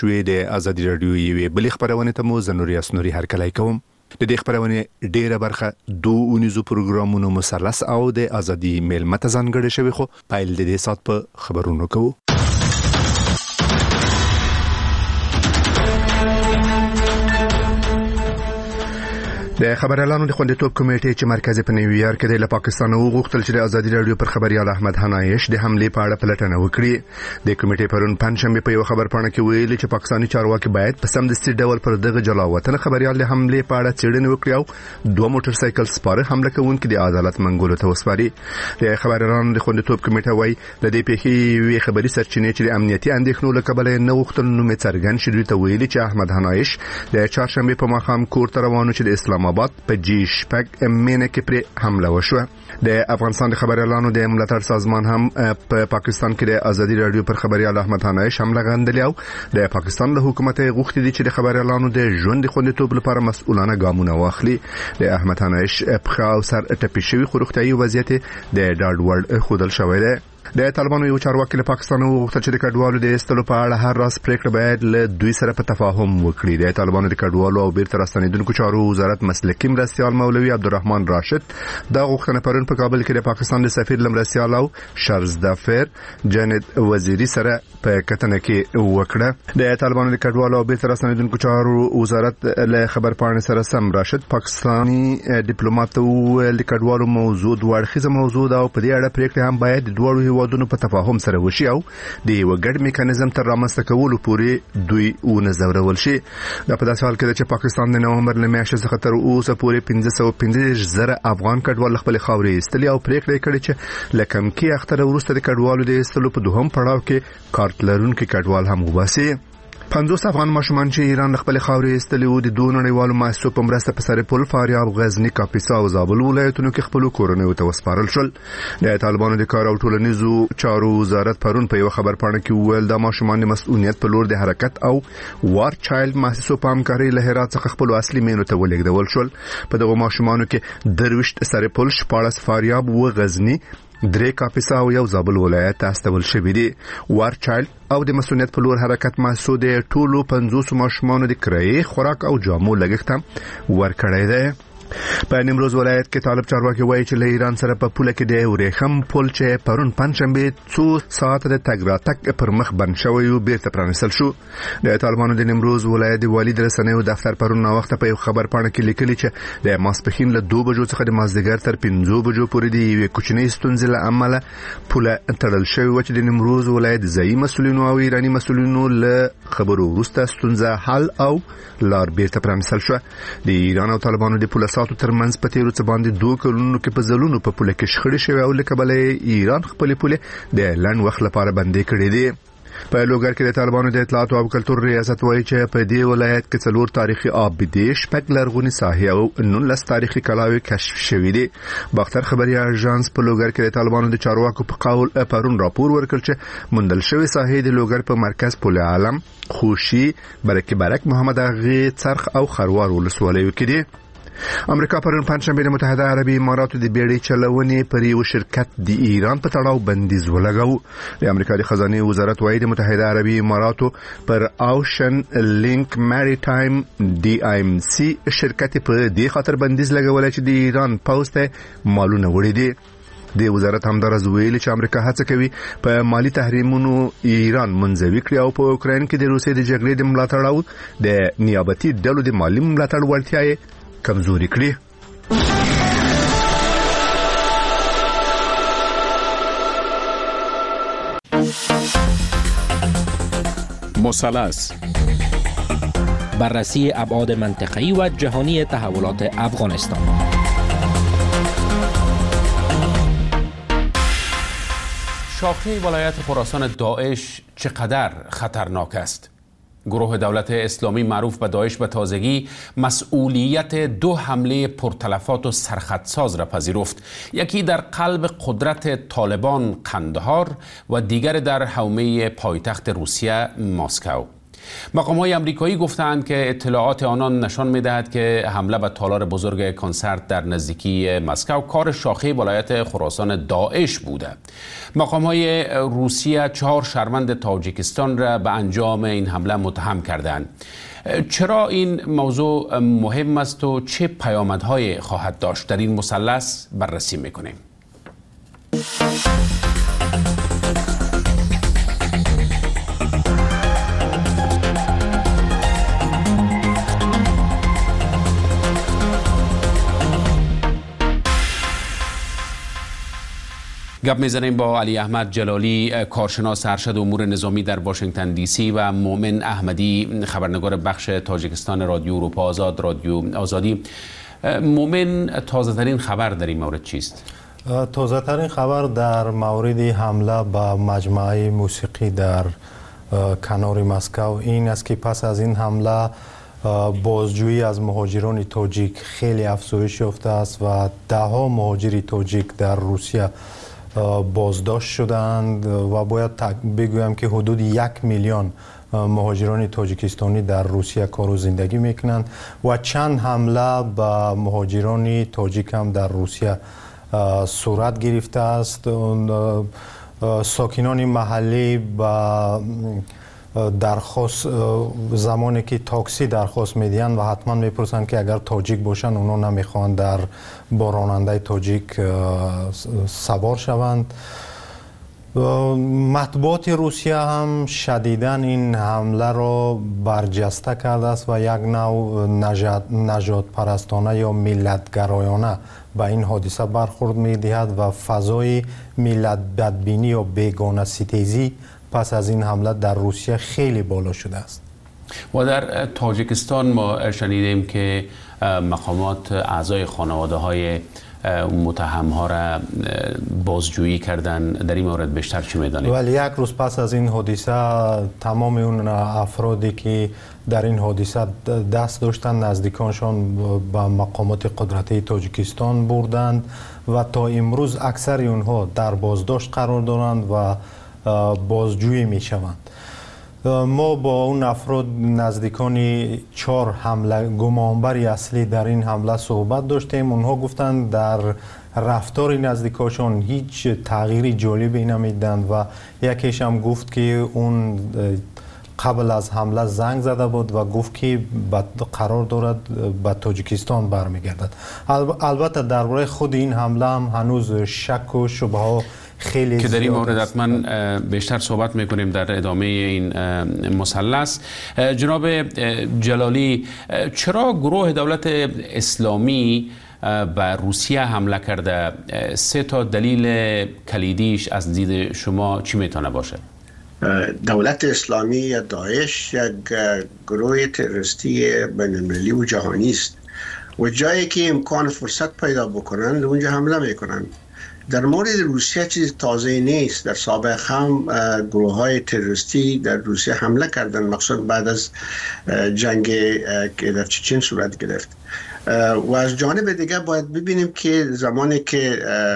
شوې د ازادي رادیو یوې بلې خبرونه ته مو زنوري اسنوري هرکلی کوم. د دې خبرونه ډیره برخه دوه اونیزو پروګرامونو مثلث او د ازادي میل متزان غړي شوی خو پایل د دې سات په خبرونو کوو. د خبريالانو د خوندیتوب کمیټې چې مرکزي په نیویارک کې د پاکستان وغوښتل چې د ازادي رادیو پر خبريال احمد حنایش د حمله په اړه پلټنه وکړي. د کمیټې پرون پنځشنبه په یو خبر پاڼه کې ویلي چې پاکستاني چارواکي باید په سمدستي ډول پر دغه جلاوطن خبريال د حمله په اړه څېړنه وکړي او دوه موټر سایکل سپاره حمله کوونکي د عدالت منګولو ته وسپاري. د خبريالانو د خوندیتوب کمیټه وايي د دې پیښې وی خبري سرچینې چې د امنیتي اندېښنو له کبله نه وختل نو څرګند شوی ته ویلي چې احمد حنایش د چهارشنبه په ماښام کور ته روانو چې د اسلام آباد په جی شپږ مینه کې پر حمله وشوه. د افغانستان د خبريالانو د ملاتړ سازمان هم په پاکستان کې د ازادي رادیو پر خبريال احمد حنایش حمله غندلی او د پاکستان له حکومت غوښتي دي چې د خبريالانو د ژوند خوندیتوب لپاره مسؤلانه ګامونه واخلي. د احمد حنایش په او سر ټپي شوی خروختایي وضعیت د ډاډ وړ خودل شوی دی. د طالبانو یو چارواکي له پاکستان وغوښتل چې د کډوالو د ایستلو په اړه هر راز پریکړه باید له دوی سره په تفاهم وکړي. د طالبانو د کډوالو او بیرته راستنیدونکو چارو وزارت مسلکي مرستیال مولوي عبدالرحمن راشد دا غوښتنه پرون په کابل کې د پاکستان د سفیر لمرستیال او شرزدافر جنید وزیری سره په کتنه کې وکړه. د طالبانو د کډوالو او بیرته راستنیدونکو چارو وزارت له خبر پاڼې سره سم راشد پاکستاني ډیپلوماټ د کډوالو موضوع دوړخیزه موضوع دا او په دې اړه پریکړه هم باید د دوه هیوادونو په تفاهم سره وشي او د یو ګډ میکانیزم تر رامنځته کولو پورې دوی ونظرول شي. دا په داسې حال کې چې پاکستان د نومبر له میاشتې څخه تر اوسه پورې 15,000 افغان کډوال خپل خاورې ایستلي او پریکړه کړې چې لکم کې اختر وروسته د کډوالو د ایستلو په دوهم پړاو کې کارت لرونکي کډوال هم وباسي. 50 افغان ماشومان چې ایران خپل خاورې ایستلي وو د دوه نړیوالو مؤسسو په مرسته په سرپل، فاریاب، غزنی، کاپیسا او زابل ولایتونو کې خپل کورونه ته وسپارل شول. د طالبانو د کار او ټولنیزو چارو وزارت پرون په یو خبر پاڼه کې ویل د ماشومان د مسؤلیت په لور د حرکت او وار چایلډ مؤسسو په همکارۍ له هرات څخه خپل اصلي مینو ته ولېږدول شول. په دغه ماشومانو کې درويشت سرپل، 14 فاریاب و غزنی، 3 کاپیسا او یو زابل ولایت ته استول شوی دی. وار چایلډ او د مسؤلیت په لور حرکت محسوس د ټولو 50 ماشومانو د کرایې، خوراک او جامو لګښت ورکړی دی. په نیمروز ولایت کې طالب چارواکي وایي چې له ایران سره په پوله کې د ورېخم پل چې پرون پنځشنبه څو ساعت د تګ راتګ پر مخ بند شوی او بیرته پرانیستل شو. د طالبانو د نیمروز ولایت د والي رسنیو دفتر پرون نو وخت په یو خبر پاڼه کې لیکلي چې د ماسپخین له 2 بجو څخه د مازدیګر تر 5 بجو پورې د یو کوچنی ستونزې له امله پوله تړل شوی و چې د نیمروز ولایت ځایي مسؤلینو او ایرانی مسؤلینو له خبرو وروسته ستونزه حل او لار بیرته پرانیستل شو. د ایران او طالبانو د پوله ترمنځ په تیرو څه باندې 2 کلونو کې په ځلونو په پوله کې شخړې شوې او لکه بلې ایران خپل پوله د لن وخت لپاره بندي کړې دي. په لوګر کې د طالبانو د اطلاعات او کلتور ریاست وایي چې په دې ولایت کې 4 تاریخي آبدې، 6 لرغونی ساحې او 19 تاریخي کلاوي کشف شوې دي. باختر خبري اژانس په لوګر کې د طالبانو د چارواکو په قول پرون راپور ورکړ چې مندل شوی ساحې د لوګر په مرکز پل عالم، خوشي، برک محمد اغه، څرخ او خروار ولسوالیو کې دي. امریکا پرون پنځشنبه د متحده عربي اماراتو د بیړۍ چلونې پر یو شرکت د ایران په تړاو بندیز ولګاو. د امریکا د خزانه وزارت وايي د متحده عربي اماراتو پر اوشن لینک مریټایم DIMC شرکت په دې خاطر بندیز لګولای چې د ایران پوسټه مالونه وړي دي. د وزارت همدارز ویلي چې امریکا هڅه کوي په مالی تحریمونو ایران منځوي کړي او په اوکراین کې د روسیې د جګړې د ملاتړ او د نیابتي ډلو د مالی ملاتړ وړتیا کمزوري کړي. مثلث بررسی ابعاد منطقه‌ای و جهانی تحولات افغانستان. شاخه ولایت خراسان داعش چقدر خطرناک است؟ گروه دولت اسلامی معروف به داعش به تازگی مسئولیت 2 حمله پرتلفات و سرخطساز را پذیرفت. یکی در قلب قدرت طالبان قندهار و دیگر در حومه پایتخت روسیه مسکو. مقام‌های آمریکایی گفتند که اطلاعات آنان نشان می‌دهد که حمله به تالار بزرگ کنسرت در نزدیکی مسکو کار شاخه ولایت خراسان داعش بوده. مقام‌های روسیه 4 شهروند تاجیکستان را به انجام این حمله متهم کردند. چرا این موضوع مهم است و چه پیامدهای خواهد داشت؟ در این مثلث بررسی می‌کنیم. گپ میزنیم با علی احمد جلالی، کارشناس ارشد امور نظامی در واشنگتن دی سی و مومن احمدی، خبرنگار بخش تاجیکستان رادیو اروپا آزاد، رادیو آزادی. مومن، تازه ترین خبر در این مورد چیست؟ تازه ترین خبر در مورد حمله به مجمع موسیقی در کنار مسکو این است که پس از این حمله بازجویی از مهاجران تاجیک خیلی افزایش یافته است و 10 مهاجر تاجیک در روسیه بازداشت شدند و باید بگویم که حدود 1 میلیون مهاجران تاجیکستانی در روسیه کار و زندگی میکنند و چند حمله به مهاجران تاجیک هم در روسیه صورت گرفته است. ساکنان محلی با درخواست زمانی که تاکسی درخواست میدین و حتما میپرسند که اگر تاجیک باشن اونا نمیخوان در با راننده تاجیک سوار شوند. مطبوعات روسیه هم شدیداً این حمله را برجسته کرده است و یک نوع نژاد پرستانه یا ملت‌گرایانه به این حادثه برخورد می‌دهد و فضای ملت بدبینی یا بیگانه ستیزی پس از این حمله در روسیه خیلی بالا شده است. و در تاجیکستان ما شنیدیم که مقامات اعضای خانواده‌های متهم‌ها را بازجویی کردن. در این مورد بیشتر چی می‌دانید؟ ولی یک روز پس از این حادثه تمام اون افرادی که در این حادثه دست داشتن نزدیکانشان به مقامات قدرتی تاجیکستان بردند و تا امروز اکثر اونها در بازداشت قرار دارند و بازجویی می‌شوند. ما با اون افراد نزدیکان 4 حمله گمانبر اصلی در این حمله صحبت داشتیم. اونها گفتند در رفتار نزدیکاشون هیچ تغییری جالبی نمیدند و یکیش هم گفت که اون قبل از حمله زنگ زده بود و گفت که قرار دارد به تاجیکستان برمیگردد. البته درباره خود این حمله هم هنوز شک و شبهه ها خیلی که در این مورد حتما بیشتر صحبت میکنیم در ادامه این مثلث. جناب جلالی، چرا گروه دولت اسلامی به روسیه حمله کرده؟ 3 تا دلیل کلیدیش از دید شما چی میتونه باشه؟ دولت اسلامی یا داعش یک گروه تروریستی بین‌المللی و جهانی است و جایی که امکان فرصت پیدا بکنند اونجا حمله میکنند. در مورد روسیه چیز تازه نیست. در سابق هم گروه های تروریستی در روسیه حمله کردند، مخصوصا بعد از جنگ که در چچن صورت گرفت. و از جانب دیگه باید ببینیم که زمانی که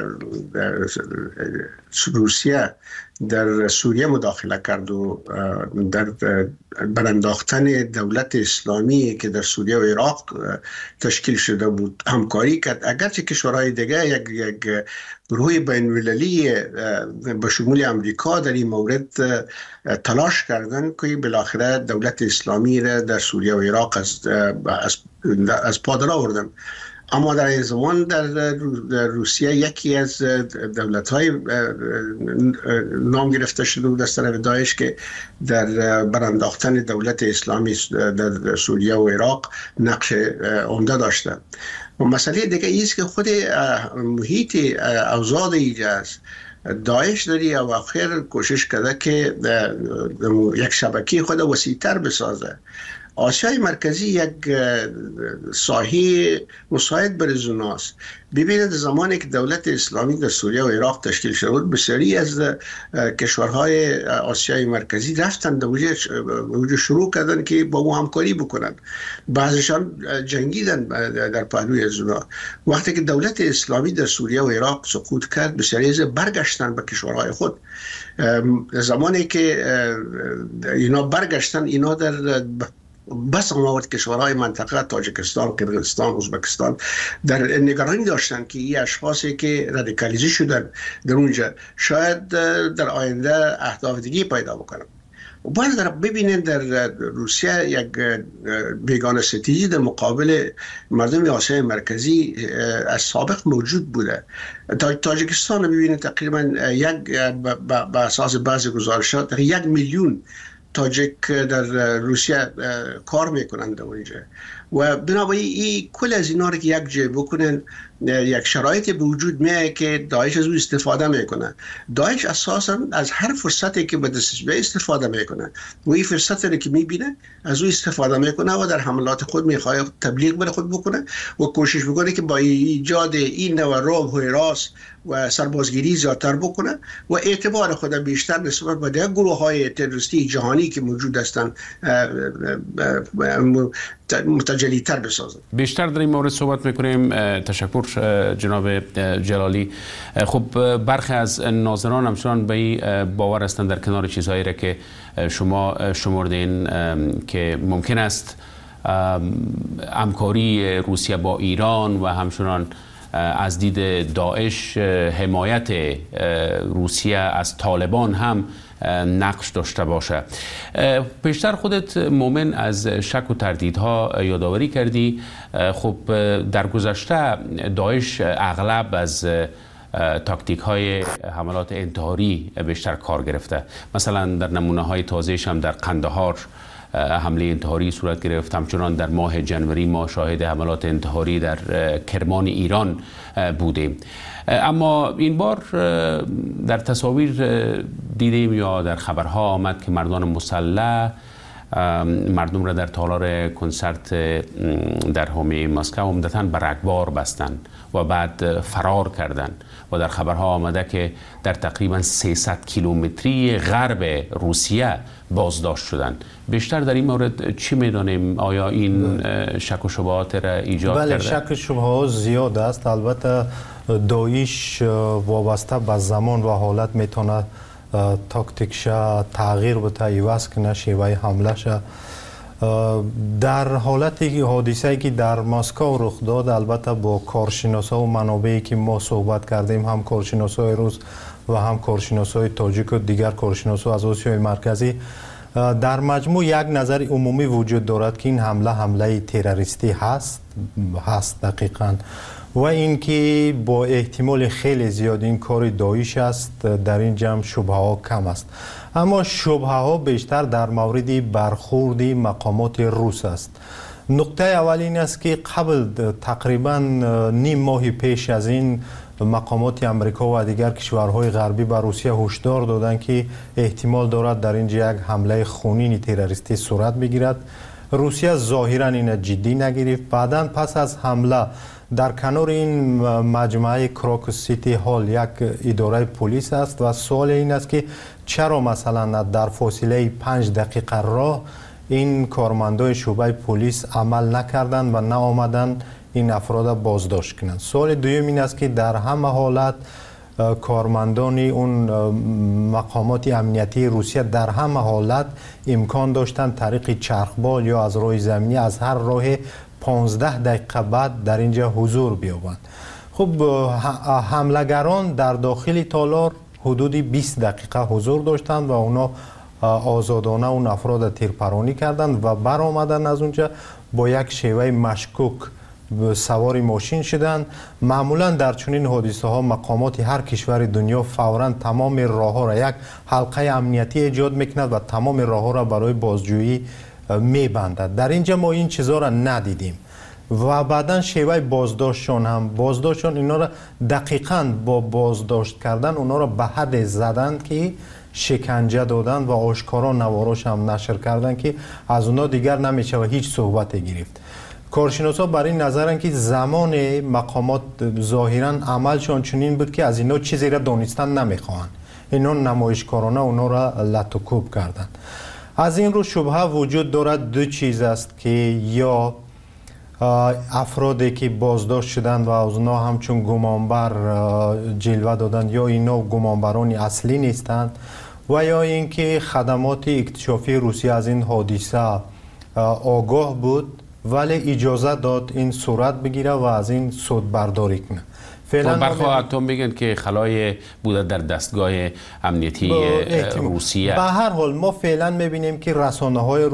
روسیه در سوریه مداخله کرد و در برانداختن دولت اسلامی که در سوریه و عراق تشکیل شده بود همکاری کرد، اگرچه کشورهای دیگه یک گروه بین‌المللی به شمول امریکا در این مورد تلاش کردن که بالاخره دولت اسلامی را در سوریه و عراق از پا در آوردن. اما در این زمان در روسیه یکی از دولت‌های نام گرفته شده بود از طرف داعش که در برانداختن دولت اسلامی در سوریه و عراق نقش عمده داشته. و مسئله دیگه ایست که خود محیط اوضاع ایجا است. داعش داری و آخر کوشش کرده که یک شبکه خود وسیع‌تر بسازه آسیای مرکزی یک ساحه مساعد برای زوناست. ببینید زمانی که دولت اسلامی در سوریه و عراق تشکیل شد، بسیاری از کشورهای آسیای مرکزی رفتن در شروع کردن که با ما همکاری بکنن. بعضشان جنگیدن در پهلوی از اونا. وقتی که دولت اسلامی در سوریه و عراق سقوط کرد، بسیاری از برگشتن به کشورهای خود. زمانی که اینا برگشتن، اینا در بس آمد کشورهای منطقه تاجیکستان، قرقیزستان، ازبکستان در نگرانی داشتن که این اشخاصی که رادیکالیزه شدن در اونجا شاید در آینده اهداف دیگه پیدا بکنن. و باید ببینید در روسیه یک بیگانه ستیزی در مقابل مردم آسیای مرکزی از سابق موجود بوده. تاجیکستان ببینید تقریبا به اساس بعضی گزارشات 1 میلیون تاجیک در روسیه کار میکنند در اونجا و بنابراین این کل از اینا رو که یک جای بکنن، یک شرایطی به وجود میاد که داعش از او استفاده میکنه. داعش اساسا از هر فرصتی که به دستش بیاد استفاده میکنه و این فرصتی رو که میبینه از او استفاده میکنه و در حملات خود میخواد تبلیغ بر خود بکنه و کوشش میکنه که با ایجاد این نوع رعب و هراس و سربازگیری زیادتر بکنه و اعتبار خود بیشتر نسبت به دیگر گروه‌های تروریستی جهانی که موجود هستند متجلی‌تر بسازند. بیشتر در این مورد صحبت میکنیم. تشکر جناب جلالی. خب برخی از ناظران همچنان به این باور هستند در کنار چیزهایی را که شما شمردین که ممکن است همکاری روسیه با ایران و همچنان از دید داعش حمایت روسیه از طالبان هم نقش داشته باشه. پیشتر خودت مومن از شک و تردیدها یادآوری کردی. خب در گذشته داعش اغلب از تاکتیک های حملات انتحاری بیشتر کار گرفته. مثلا در نمونه های تازه‌اش هم در قندهار حمله انتحاری صورت گرفت. همچنان در ماه جنوری ما شاهد حملات انتحاری در کرمان ایران بودیم. اما این بار در تصاویر دیدیم یا در خبرها آمد که مردان مسلح مردم را در تالار کنسرت در حومه مسکو عمدتاً به رگبار بستند و بعد فرار کردند و در خبرها آمده که در تقریباً 300 کیلومتری غرب روسیه بازداشت شدند. بیشتر در این مورد چی می‌دانیم؟ آیا این شک و شبهات را ایجاد کرده؟ بله، شک و شبهات زیاد است. البته داعش وابسته به زمان و حالت میتونه تاکتیکش تغییر بده، عوض کنه شیوه حملهش. در حالتی حادثه‌ای که در مسکو رخ داد، البته با کارشناسا و منابعی که ما صحبت کردیم، هم کارشناسای روس و هم کارشناسای تاجیک و دیگر کارشناسا از آسیای مرکزی، در مجموع یک نظر عمومی وجود دارد که این حمله تروریستی هست دقیقاً و اینکه با احتمال خیلی زیاد این کار داعش است. در این جمع شبهه ها کم است، اما شبهه ها بیشتر در مورد برخورد مقامات روس است. نقطه اول این است که قبل تقریبا نیم ماه پیش از این مقامات امریکا و دیگر کشورهای غربی به روسیه هشدار دادند که احتمال دارد در اینجا یک حمله خونین تروریستی صورت بگیرد. روسیه ظاهرا این جدی نگرفت. بعداً پس از حمله در کنار این مجمع کراکوس سیتی هال یک اداره پلیس است و سوال این است که چرا مثلا در فاصله 5 دقیقه راه این کارمندای شعبه پلیس عمل نکردند و نه آمدند این افراد بازداشت کنند. سوال دوم این است که در همه حالت کارمندان اون مقامات امنیتی روسیه در همه حالت امکان داشتند طریق چرخبال یا از راه زمینی از هر راه 15 دقیقه بعد در اینجا حضور بیابند. خب حملگران در داخل تالار حدود 20 دقیقه حضور داشتند و اونا آزادانه اون افراد تیرپرانی کردند و برآمدن از اونجا با یک شیوه مشکوک سوار ماشین شدند. معمولا در چنین حادثه ها مقامات هر کشور دنیا فوراً تمام راه ها را یک حلقه امنیتی ایجاد میکند و تمام راه ها را برای بازجویی میبندد. در اینجا ما این چیزا را ندیدیم و بعداً شیوه بازداشتشون اینا را دقیقاً با بازداشت کردن اونا را به حد زدند که شکنجه دادن و آشکارا نواراش هم نشر کردن که از اونا دیگر نمیشه و هیچ صحبت گرفت. کارشناسا بر این نظرن که زمان مقامات ظاهرا عملشان چنین بود که از اینا چیزی را دانستن نمیخوان، اینا نمایشکارانه اونا را لطوکوب کردن. از این رو شبهه وجود دارد دو چیز است که یا افرادی که بازداشت شدن و از اونا همچون گمانبر جلوه دادن یا اینا گمانبران اصلی نیستند و یا اینکه خدمات اکتشافی روسیه از این حادثه آگاه بود ولی اجازه داد این صورت بگیره و از این سود برداری کنه. فعلا برخواهتون میگن که خلای بوده در دستگاه امنیتی روسیه. به هر حال ما فعلا میبینیم که رسانه های